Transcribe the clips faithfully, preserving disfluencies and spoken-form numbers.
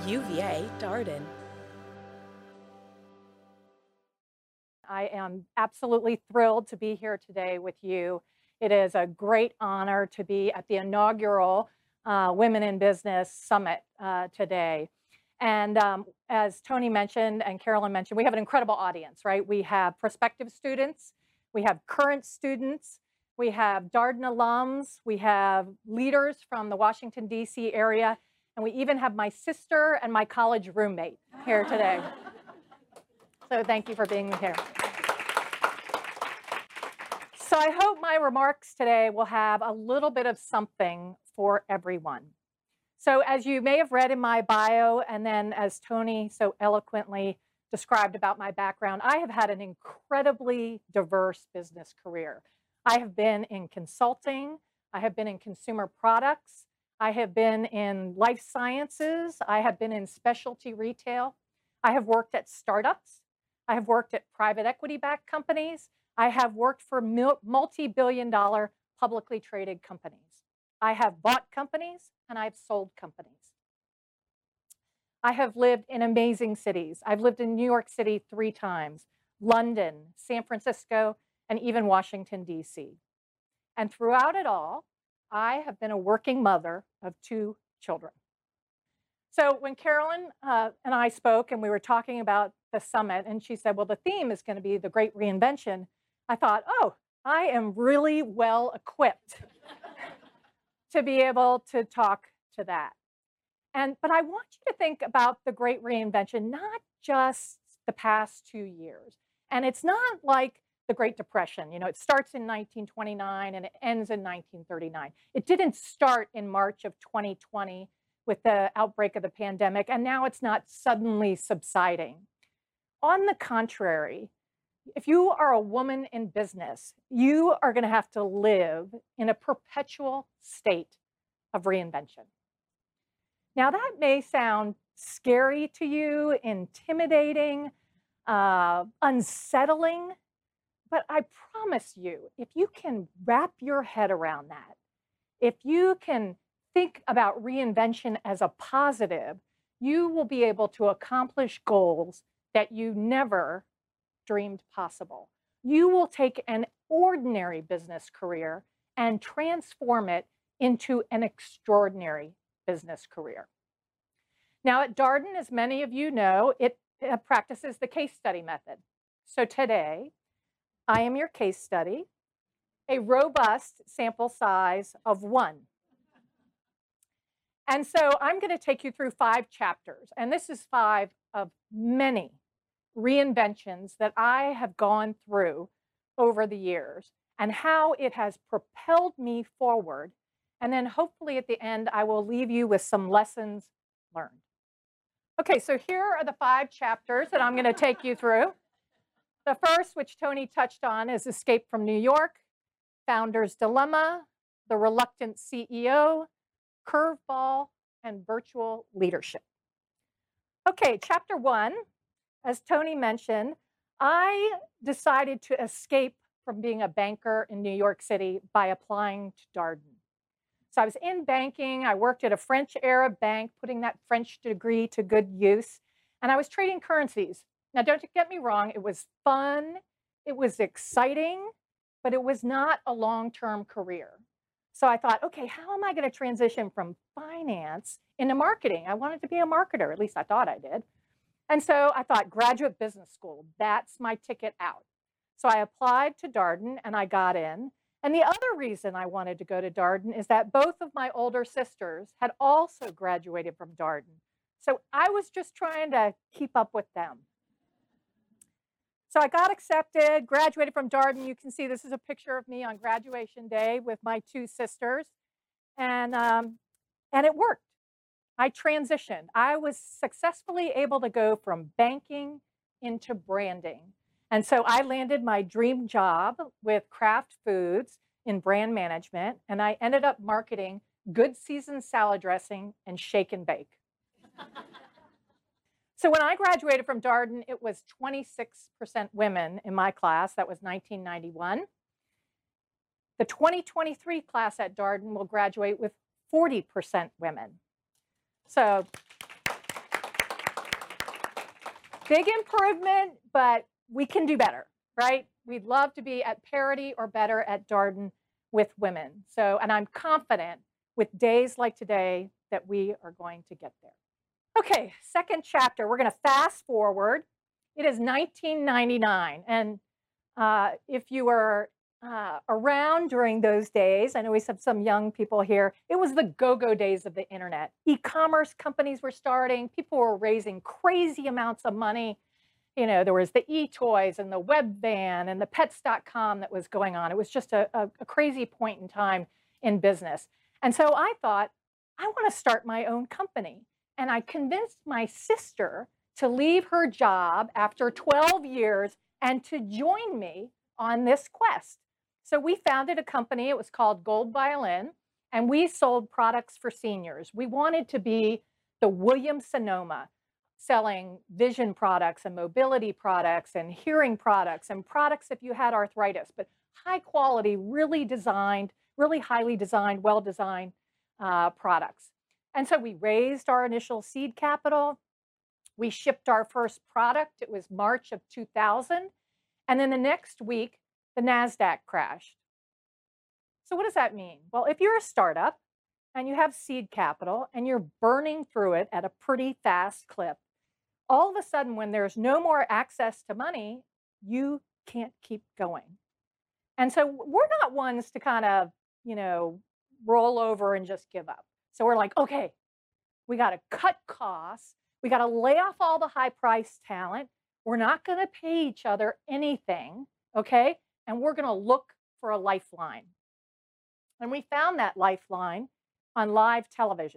U V A Darden. I am absolutely thrilled to be here today with you. It is a great honor to be at the inaugural uh, Women in Business Summit uh, today. And um, as Tony mentioned and Carolyn mentioned, we have an incredible audience, right? We have prospective students, we have current students, we have Darden alums, we have leaders from the Washington, D C area, and we even have my sister and my college roommate here today. So thank you for being here. So I hope my remarks today will have a little bit of something for everyone. So as you may have read in my bio, and then as Tony so eloquently described about my background, I have had an incredibly diverse business career. I have been in consulting, I have been in consumer products, I have been in life sciences, I have been in specialty retail, I have worked at startups, I have worked at private equity-backed companies, I have worked for multi-billion dollar publicly traded companies. I have bought companies and I've sold companies. I have lived in amazing cities. I've lived in New York City three times, London, San Francisco, and even Washington, D C. And throughout it all, I have been a working mother of two children. So when Carolyn uh, and I spoke and we were talking about the summit, and she said, well, the theme is going to be the great reinvention, I thought, oh, I am really well equipped to be able to talk to that. And, but I want you to think about the great reinvention, not just the past two years. And it's not like the Great Depression. You know, it starts in nineteen twenty-nine and it ends in nineteen thirty-nine. It didn't start in March of twenty twenty with the outbreak of the pandemic, and now it's not suddenly subsiding. On the contrary, if you are a woman in business, you are going to have to live in a perpetual state of reinvention. Now, that may sound scary to you, intimidating, uh, unsettling, but I promise you, if you can wrap your head around that, if you can think about reinvention as a positive, you will be able to accomplish goals that you never dreamed possible. You will take an ordinary business career and transform it into an extraordinary business career. Now at Darden, as many of you know, it uh, practices the case study method. So today, I am your case study, a robust sample size of one. And so I'm going to take you through five chapters, and this is five of many reinventions that I have gone through over the years and how it has propelled me forward. And then hopefully at the end, I will leave you with some lessons learned. Okay, so here are the five chapters that I'm going to take you through. The first, which Tony touched on, is Escape from New York, Founder's Dilemma, The Reluctant C E O, Curveball, and Virtual Leadership. Okay, chapter one, as Tony mentioned, I decided to escape from being a banker in New York City by applying to Darden. So I was in banking, I worked at a French Arab bank, putting that French degree to good use, and I was trading currencies. Now, don't get me wrong, it was fun, it was exciting, but it was not a long-term career. So I thought, okay, how am I going to transition from finance into marketing? I wanted to be a marketer, at least I thought I did. And so I thought, graduate business school, that's my ticket out. So I applied to Darden and I got in. And the other reason I wanted to go to Darden is that both of my older sisters had also graduated from Darden. So I was just trying to keep up with them. So I got accepted, graduated from Darden. You can see this is a picture of me on graduation day with my two sisters. And, um, and it worked. I transitioned. I was successfully able to go from banking into branding. And so I landed my dream job with Kraft Foods in brand management, and I ended up marketing Good Seasoned salad dressing and shake and bake. So when I graduated from Darden, it was twenty-six percent women in my class. That was nineteen ninety-one. The twenty twenty-three class at Darden will graduate with forty percent women. So Big improvement, but we can do better, right? We'd love to be at parity or better at Darden with women. So, and I'm confident with days like today that we are going to get there. Okay, second chapter. We're going to fast forward. It is nineteen ninety-nine. And uh, if you were uh, around during those days, I know we have some young people here, it was the go-go days of the internet. E-commerce companies were starting. People were raising crazy amounts of money. You know, there was the e-toys and the web van and the pets dot com that was going on. It was just a, a, a crazy point in time in business. And so I thought, I want to start my own company. And I convinced my sister to leave her job after twelve years and to join me on this quest. So we founded a company. It was called Gold Violin, and we sold products for seniors. We wanted to be the Williams Sonoma, selling vision products and mobility products and hearing products and products if you had arthritis, but high quality, really designed, really highly designed, well-designed uh, products. And so we raised our initial seed capital. We shipped our first product. It was March of two thousand. And then the next week, the NASDAQ crashed. So what does that mean? Well, if you're a startup and you have seed capital and you're burning through it at a pretty fast clip, all of a sudden, when there's no more access to money, you can't keep going. And so we're not ones to kind of, you know, roll over and just give up. So we're like, okay, we got to cut costs. We got to lay off all the high priced talent. We're not going to pay each other anything, okay? And we're going to look for a lifeline. And we found that lifeline on live television.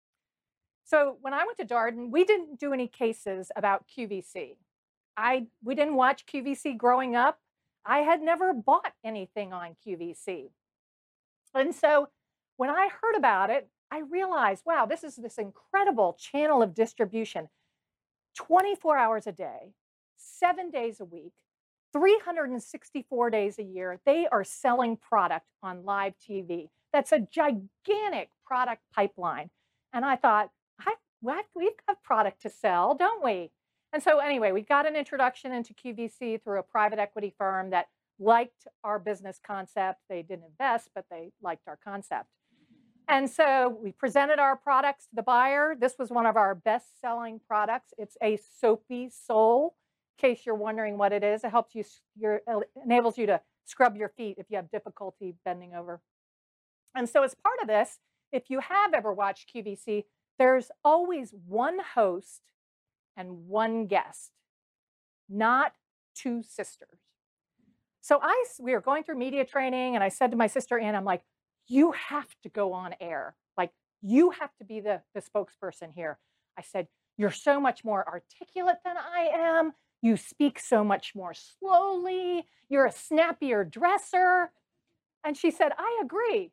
So when I went to Darden, we didn't do any cases about Q V C. I, we didn't watch Q V C growing up. I had never bought anything on Q V C. And so when I heard about it, I realized, wow, this is this incredible channel of distribution, twenty-four hours a day, seven days a week, three hundred sixty-four days a year. They are selling product on live T V. That's a gigantic product pipeline. And I thought, I, what? We've got product to sell, don't we? And so anyway, we got an introduction into Q V C through a private equity firm that liked our business concept. They didn't invest, but they liked our concept. And so we presented our products to the buyer. This was one of our best-selling products. It's a soapy sole. In case you're wondering what it is, it helps you, your, enables you to scrub your feet if you have difficulty bending over. And so as part of this, if you have ever watched Q V C, there's always one host and one guest, not two sisters. So I, we were going through media training, and I said to my sister Ann, I'm like, you have to go on air. Like, you have to be the, the spokesperson here. I said, you're so much more articulate than I am. You speak so much more slowly. You're a snappier dresser. And she said, I agree.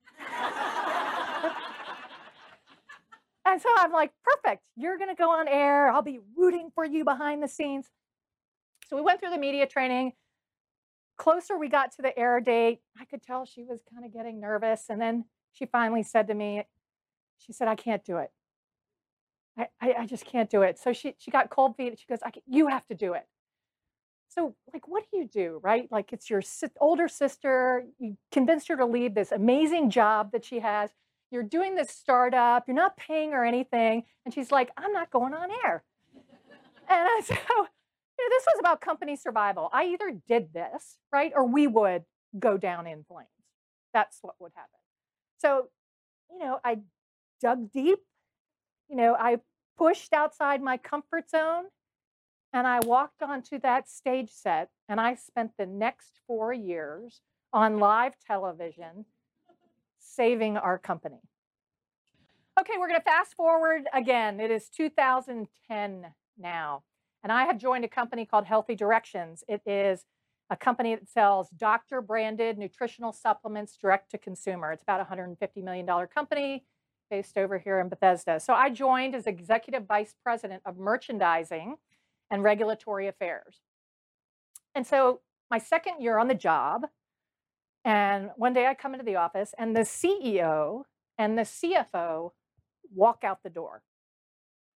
And so I'm like, perfect. You're going to go on air. I'll be rooting for you behind the scenes. So we went through the media training. Closer we got to the air date, I could tell she was kind of getting nervous. And then she finally said to me, she said, I can't do it. I, I, I just can't do it. So she, she got cold feet. She goes, I can, you have to do it. So like, what do you do, right? Like, it's your si- older sister. You convinced her to leave this amazing job that she has. You're doing this startup. You're not paying her anything. And she's like, I'm not going on air. And I, so you know, this was about company survival. I either did this, right, or we would go down in flames. That's what would happen. So, you know, I dug deep. You know, I pushed outside my comfort zone, and I walked onto that stage set, and I spent the next four years on live television saving our company. Okay, we're going to fast forward again. It is two thousand ten now, and I have joined a company called Healthy Directions. It is a company that sells doctor-branded nutritional supplements direct to consumer. It's about a one hundred fifty million dollars company based over here in Bethesda. So I joined as Executive Vice President of Merchandising and Regulatory Affairs. And so my second year on the job, and one day I come into the office, and the C E O and the C F O walk out the door.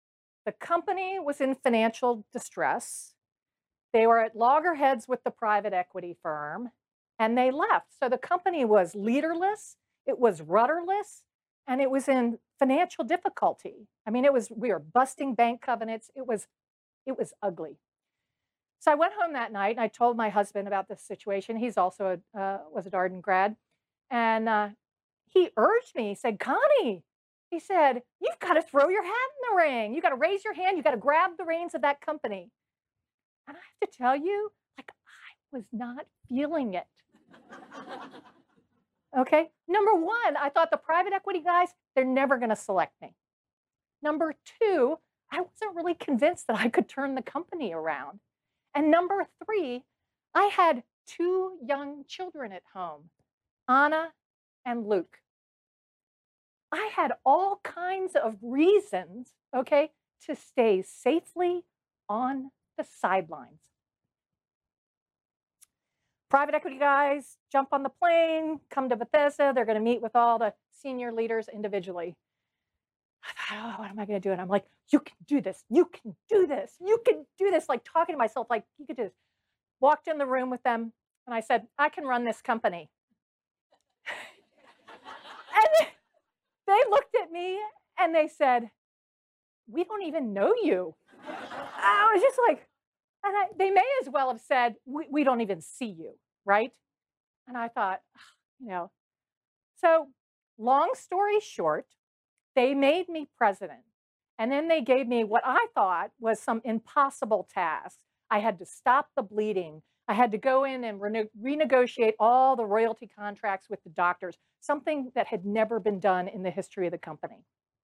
The company was in financial distress. They were at loggerheads with the private equity firm, and they left. So the company was leaderless, it was rudderless, and it was in financial difficulty. I mean, it was we were busting bank covenants. It was it was ugly. So I went home that night and I told my husband about this situation. He's also a, uh, was a Darden grad, and uh, he urged me. He said, "Connie," he said, "you've got to throw your hat in the ring. You got to raise your hand. You got to grab the reins of that company." And I have to tell you, like, I was not feeling it. Okay. Number one, I thought the private equity guys, they're never going to select me. Number two, I wasn't really convinced that I could turn the company around. And number three, I had two young children at home, Anna and Luke. I had all kinds of reasons, okay, to stay safely on the sidelines. Private equity guys jump on the plane, come to Bethesda. They're going to meet with all the senior leaders individually. I thought, oh, what am I going to do? And I'm like, you can do this. You can do this. You can do this. Like talking to myself, like, you could do this. Walked in the room with them, and I said, I can run this company. And they looked at me and they said, we don't even know you. I was just like, and I, they may as well have said, we, we don't even see you, right? And I thought, you know, so long story short, they made me president. And then they gave me what I thought was some impossible task. I had to stop the bleeding. I had to go in and rene renegotiate all the royalty contracts with the doctors, something that had never been done in the history of the company.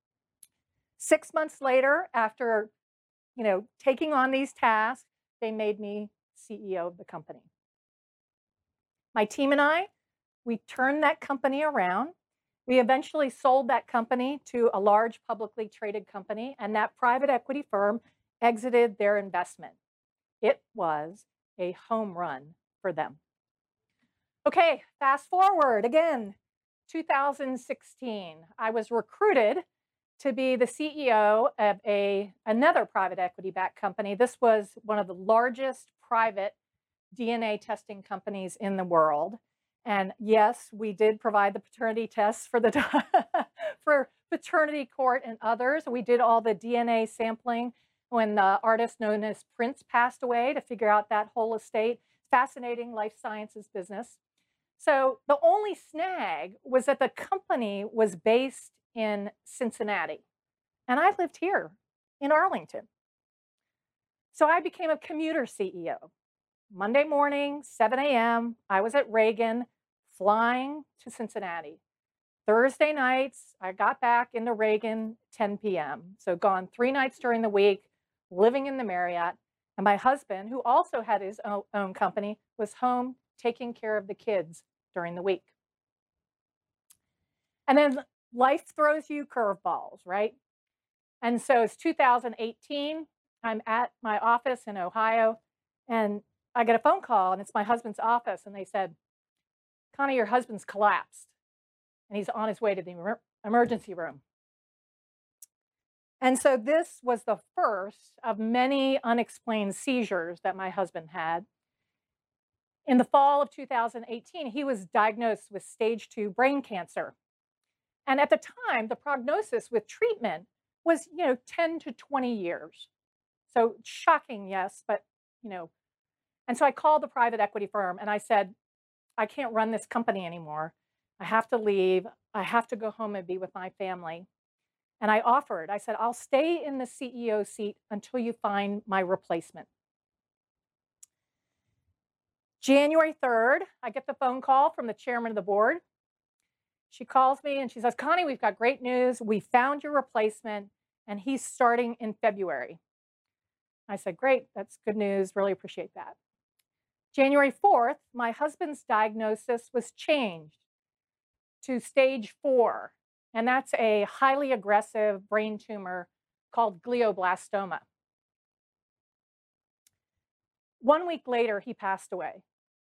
Six months later, after you know, taking on these tasks, they made me C E O of the company. My team and I, we turned that company around. We eventually sold that company to a large publicly traded company, and that private equity firm exited their investment. It was a home run for them. Okay, fast forward again, two thousand sixteen. I was recruited to be the C E O of a, another private equity-backed company. This was one of the largest private D N A testing companies in the world. And yes, we did provide the paternity tests for the for paternity court and others. We did all the D N A sampling when the artist known as Prince passed away to figure out that whole estate. Fascinating life sciences business. So the only snag was that the company was based in Cincinnati, and I lived here in Arlington. So I became a commuter C E O. Monday morning, seven A M, I was at Reagan, flying to Cincinnati. Thursday nights, I got back into Reagan, ten P M So gone three nights during the week, living in the Marriott. And my husband, who also had his own company, was home taking care of the kids during the week. And then life throws you curveballs, right? And so it's two thousand eighteen. I'm at my office in Ohio, and I get a phone call, and it's my husband's office, and they said, Connie, your husband's collapsed, and he's on his way to the emer emergency room. And so this was the first of many unexplained seizures that my husband had. In the fall of two thousand eighteen, he was diagnosed with stage two brain cancer. And at the time, the prognosis with treatment was, you know, ten to twenty years. So shocking, yes, but, you know. And so I called the private equity firm and I said, I can't run this company anymore. I have to leave. I have to go home and be with my family. And I offered, I said, I'll stay in the C E O seat until you find my replacement. January third, I get the phone call from the chairman of the board. She calls me and she says, Connie, we've got great news. We found your replacement and he's starting in February. I said, great, that's good news. Really appreciate that. January fourth, my husband's diagnosis was changed to stage four. And that's a highly aggressive brain tumor called glioblastoma. One week later, he passed away.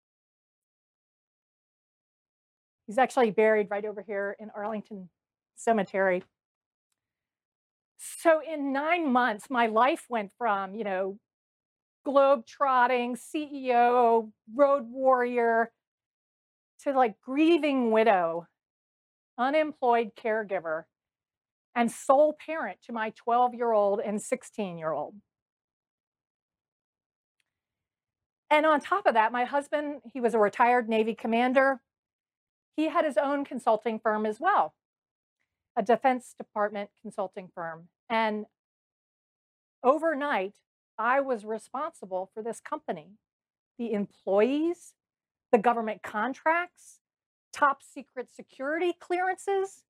He's actually buried right over here in Arlington Cemetery. So in nine months, my life went from, you know, globe trotting, C E O, road warrior, to like grieving widow, unemployed caregiver, and sole parent to my twelve year old and sixteen year old. And on top of that, my husband, he was a retired Navy commander. He had his own consulting firm as well, a Defense Department consulting firm. And overnight, I was responsible for this company, the employees, the government contracts, top secret security clearances.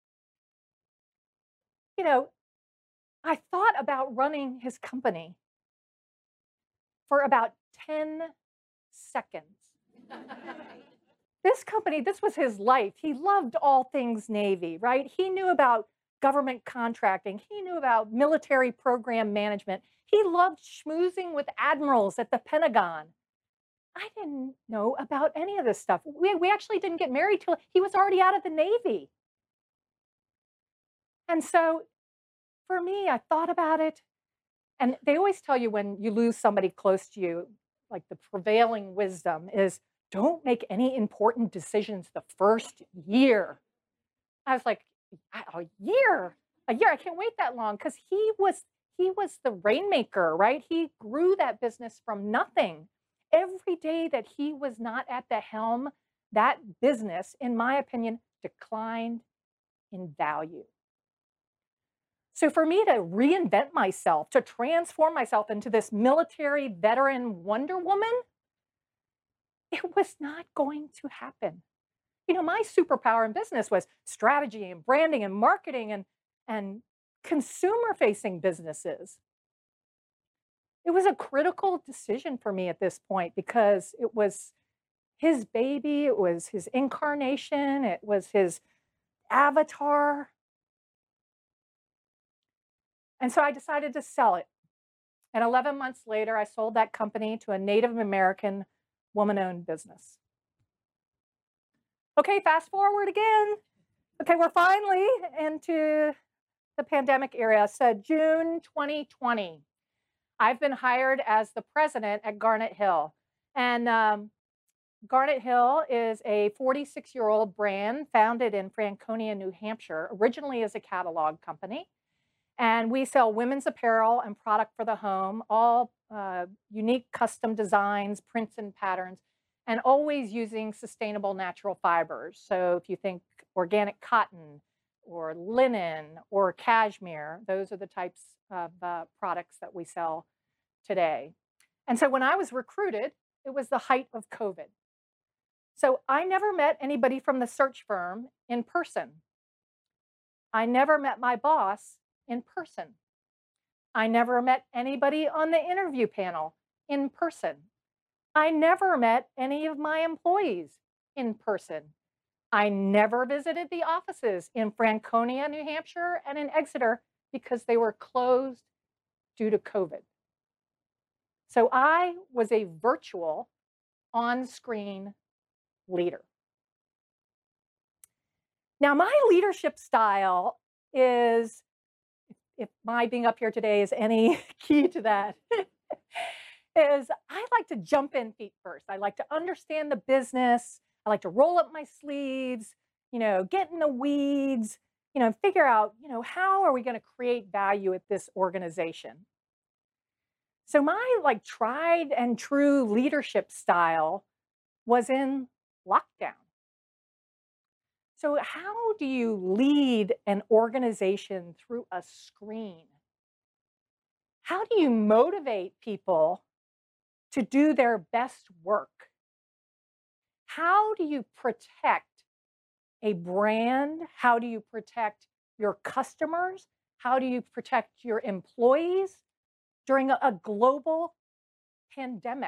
You know, I thought about running his company for about ten seconds. This company, this was his life. He loved all things Navy, right? He knew about government contracting. He knew about military program management. He loved schmoozing with admirals at the Pentagon. I didn't know about any of this stuff. We, we actually didn't get married till he was already out of the Navy. And so for me, I thought about it. And they always tell you when you lose somebody close to you, like the prevailing wisdom is don't make any important decisions the first year. I was like, a a year, a year. I can't wait that long because he was he was the rainmaker, right? He grew that business from nothing. Every day that he was not at the helm, that business, in my opinion, declined in value. So for me to reinvent myself, to transform myself into this military veteran Wonder Woman, it was not going to happen. You know, my superpower in business was strategy and branding and marketing and, and consumer facing businesses. It was a critical decision for me at this point because it was his baby, it was his incarnation, it was his avatar. And so I decided to sell it. And eleven months later, I sold that company to a Native American woman owned business. Okay, fast forward again. Okay, we're finally into the pandemic era. So, June twenty twenty, I've been hired as the president at Garnet Hill. And um, Garnet Hill is a forty-six year old brand founded in Franconia, New Hampshire, originally as a catalog company. And we sell women's apparel and product for the home, all uh, unique custom designs, prints, and patterns, and always using sustainable natural fibers. So if you think organic cotton or linen or cashmere, those are the types of uh, products that we sell today. And so when I was recruited, it was the height of COVID. So I never met anybody from the search firm in person. I never met my boss in person. I never met anybody on the interview panel in person. I never met any of my employees in person. I never visited the offices in Franconia, New Hampshire, and in Exeter because they were closed due to COVID. So I was a virtual on-screen leader. Now, my leadership style is, if my being up here today is any key to that, is I like to jump in feet first. I like to understand the business. I like to roll up my sleeves, you know, get in the weeds, you know, figure out, you know, how are we going to create value at this organization? So my like tried and true leadership style was in lockdown. So how do you lead an organization through a screen? How do you motivate people to do their best work? How do you protect a brand? How do you protect your customers? How do you protect your employees during a, a global pandemic?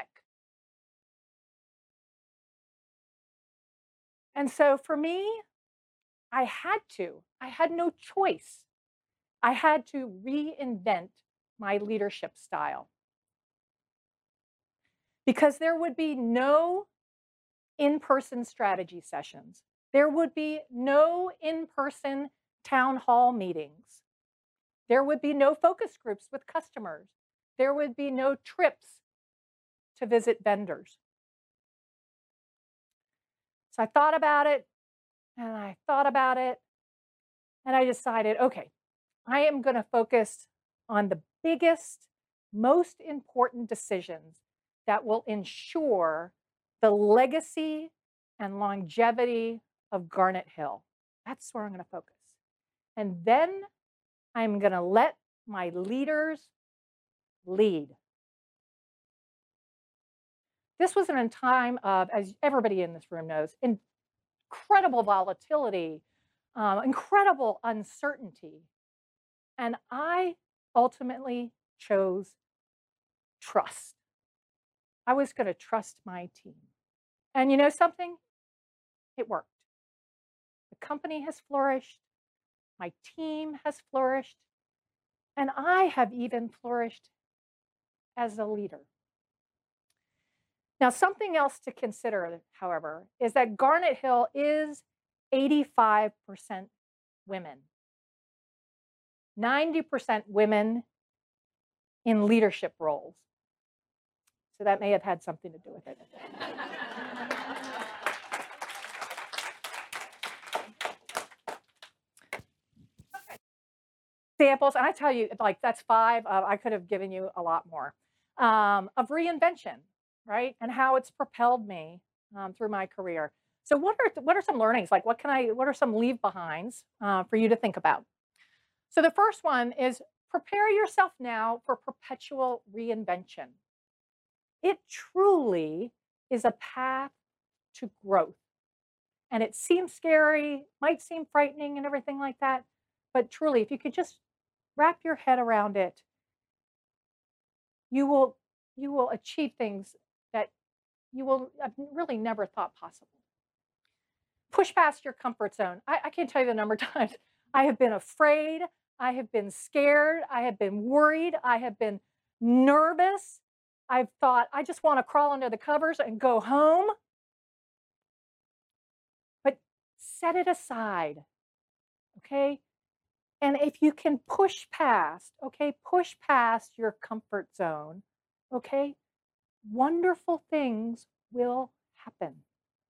And so for me, I had to, I had no choice. I had to reinvent my leadership style because there would be no in-person strategy sessions. There would be no in-person town hall meetings. There would be no focus groups with customers. There would be no trips to visit vendors. So I thought about it and I thought about it and I decided, okay, I am going to focus on the biggest, most important decisions that will ensure the legacy and longevity of Garnet Hill. That's where I'm going to focus. And then I'm going to let my leaders lead. This was in a time of, as everybody in this room knows, incredible volatility, um, incredible uncertainty. And I ultimately chose trust. I was going to trust my team. And you know something? It worked. The company has flourished. My team has flourished. And I have even flourished as a leader. Now, something else to consider, however, is that Garnet Hill is eighty-five percent women, ninety percent women in leadership roles. So that may have had something to do with it. Examples, and I tell you, like that's five. Uh, I could have given you a lot more um, of reinvention, right? And how it's propelled me um, through my career. So, what are what are some learnings? Like, what can I? What are some leave behinds uh, for you to think about? So, the first one is prepare yourself now for perpetual reinvention. It truly is a path to growth, and it seems scary, might seem frightening, and everything like that. But truly, if you could just wrap your head around it, you will you will achieve things that you will have really never thought possible. Push past your comfort zone. I, I can't tell you the number of times I have been afraid, I have been scared, I have been worried, I have been nervous. I've thought, I just want to crawl under the covers and go home. But set it aside, okay? And if you can push past, okay, push past your comfort zone, okay, wonderful things will happen.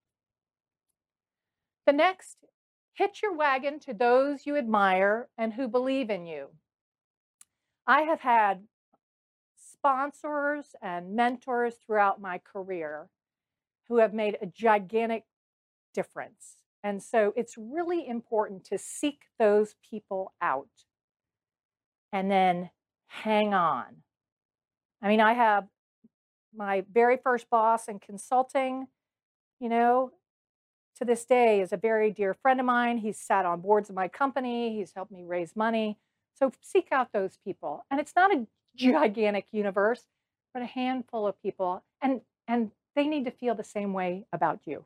The next, hitch your wagon to those you admire and who believe in you. I have had sponsors and mentors throughout my career who have made a gigantic difference. And so it's really important to seek those people out and then hang on. I mean, I have my very first boss in consulting, you know, to this day is a very dear friend of mine. He's sat on boards of my company. He's helped me raise money. So seek out those people. And it's not a gigantic universe, but a handful of people. And, and they need to feel the same way about you.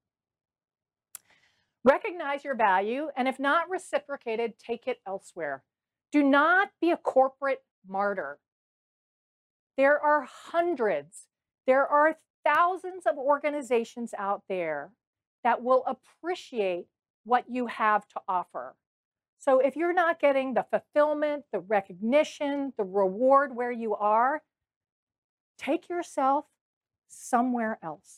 Recognize your value, and if not reciprocated, take it elsewhere. Do not be a corporate martyr. There are hundreds, there are thousands of organizations out there that will appreciate what you have to offer. So if you're not getting the fulfillment, the recognition, the reward where you are, take yourself somewhere else.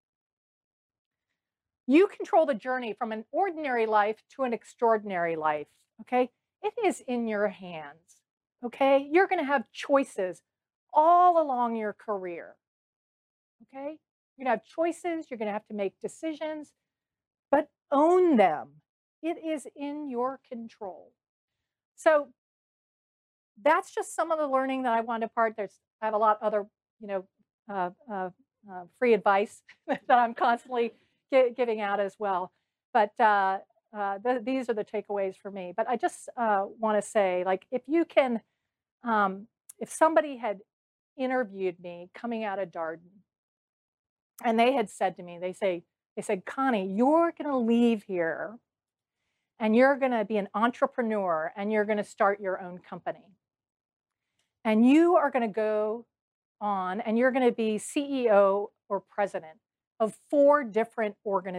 You control the journey from an ordinary life to an extraordinary life, okay? It is in your hands, okay? You're going to have choices all along your career, okay? You're going to have choices, you're going to have to make decisions, but own them. It is in your control. So that's just some of the learning that I wanted to part. There's, I have a lot other, you know, uh, uh, uh, free advice that I'm constantly giving out as well. But uh, uh, th these are the takeaways for me. But I just uh, want to say, like, if you can, um, if somebody had interviewed me coming out of Darden, and they had said to me, they say, they said, Connie, you're going to leave here, and you're going to be an entrepreneur, and you're going to start your own company, and you are going to go on, and you're going to be C E O or president of four different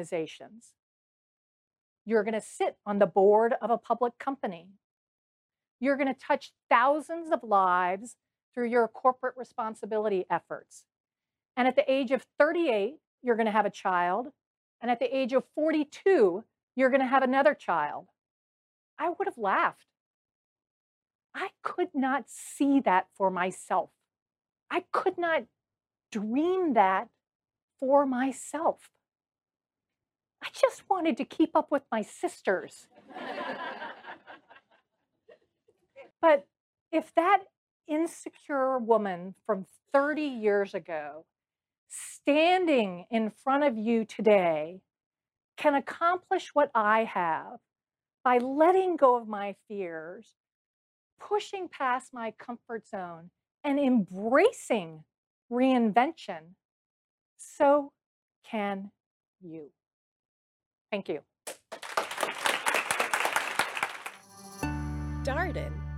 organizations. You're going to sit on the board of a public company. you're going to touch thousands of lives through your corporate responsibility efforts. And at the age of thirty-eight, you're going to have a child. And at the age of forty-two, you're going to have another child. I would have laughed. I could not see that for myself. I could not dream that for myself. I just wanted to keep up with my sisters. But if that insecure woman from thirty years ago, standing in front of you today, can accomplish what I have by letting go of my fears, pushing past my comfort zone, and embracing reinvention, so can you. Thank you. Darden